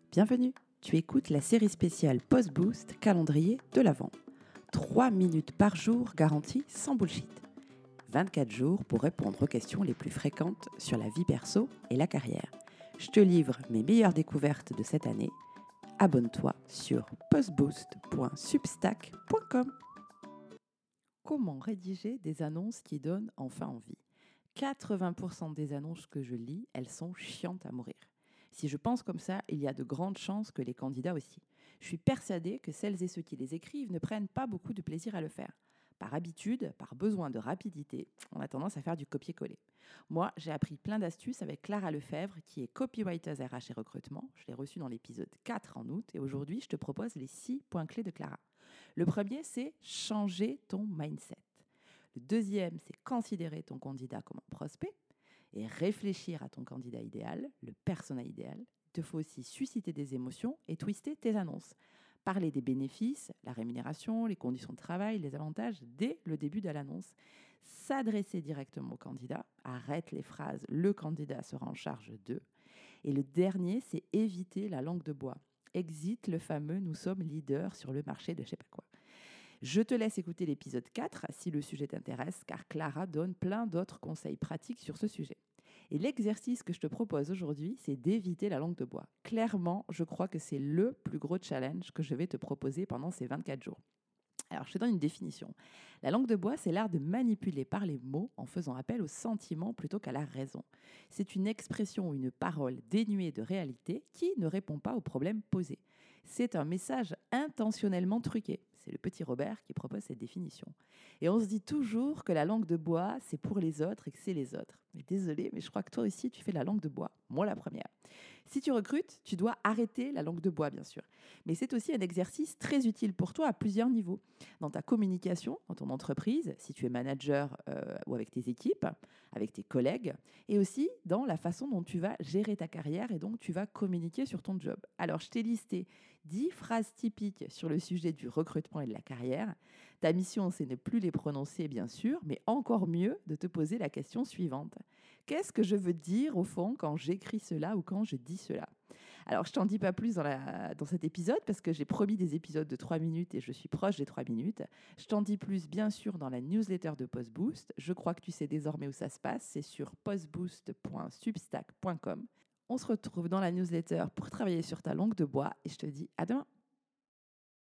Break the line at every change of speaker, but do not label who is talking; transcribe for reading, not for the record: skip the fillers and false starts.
Bienvenue, tu écoutes la série spéciale Post Boost calendrier de l'Avent. 3 minutes par jour garanties sans bullshit. 24 jours pour répondre aux questions les plus fréquentes sur la vie perso et la carrière. Je te livre mes meilleures découvertes de cette année. Abonne-toi sur postboost.substack.com. Comment rédiger des annonces qui donnent enfin envie ? 80% des annonces que je lis, elles sont chiantes à mourir. Si je pense comme ça, il y a de grandes chances que les candidats aussi. Je suis persuadée que celles et ceux qui les écrivent ne prennent pas beaucoup de plaisir à le faire. Par habitude, par besoin de rapidité, on a tendance à faire du copier-coller. Moi, j'ai appris plein d'astuces avec Clara Lefebvre, qui est copywriter RH et recrutement. Je l'ai reçue dans l'épisode 4 en août et aujourd'hui, je te propose les 6 points clés de Clara. Le premier, c'est changer ton mindset. Le deuxième, c'est considérer ton candidat comme un prospect et réfléchir à ton candidat idéal, le persona idéal. Il te faut aussi susciter des émotions et twister tes annonces. Parler des bénéfices, la rémunération, les conditions de travail, les avantages dès le début de l'annonce. S'adresser directement au candidat. Arrête les phrases « le candidat sera en charge de ». Et le dernier, c'est éviter la langue de bois. Exit le fameux « nous sommes leaders sur le marché de je sais pas quoi ». Je te laisse écouter l'épisode 4 si le sujet t'intéresse, car Clara donne plein d'autres conseils pratiques sur ce sujet. Et l'exercice que je te propose aujourd'hui, c'est d'éviter la langue de bois. Clairement, je crois que c'est le plus gros challenge que je vais te proposer pendant ces 24 jours. Alors, je te donne une définition. La langue de bois, c'est l'art de manipuler par les mots en faisant appel au sentiment plutôt qu'à la raison. C'est une expression ou une parole dénuée de réalité qui ne répond pas au problème posé. C'est un message intentionnellement truqué. C'est le petit Robert qui propose cette définition. Et on se dit toujours que la langue de bois, c'est pour les autres et que c'est les autres. Mais désolé, mais je crois que toi aussi, tu fais la langue de bois. Moi, la première. Si tu recrutes, tu dois arrêter la langue de bois, bien sûr. Mais c'est aussi un exercice très utile pour toi à plusieurs niveaux. Dans ta communication, dans ton entreprise, si tu es manager ou avec tes équipes, avec tes collègues, et aussi dans la façon dont tu vas gérer ta carrière et donc tu vas communiquer sur ton job. Alors, je t'ai listé 10 phrases typiques sur le sujet du recrutement et de la carrière. Ta mission, c'est ne plus les prononcer, bien sûr, mais encore mieux de te poser la question suivante. Qu'est-ce que je veux dire, au fond, quand j'écris cela ou quand je dis cela ? Alors, je t'en dis pas plus dans cet épisode parce que j'ai promis des épisodes de 3 minutes et je suis proche des 3 minutes. Je t'en dis plus, bien sûr, dans la newsletter de PostBoost. Je crois que tu sais désormais où ça se passe. C'est sur postboost.substack.com. On se retrouve dans la newsletter pour travailler sur ta langue de bois et je te dis à demain.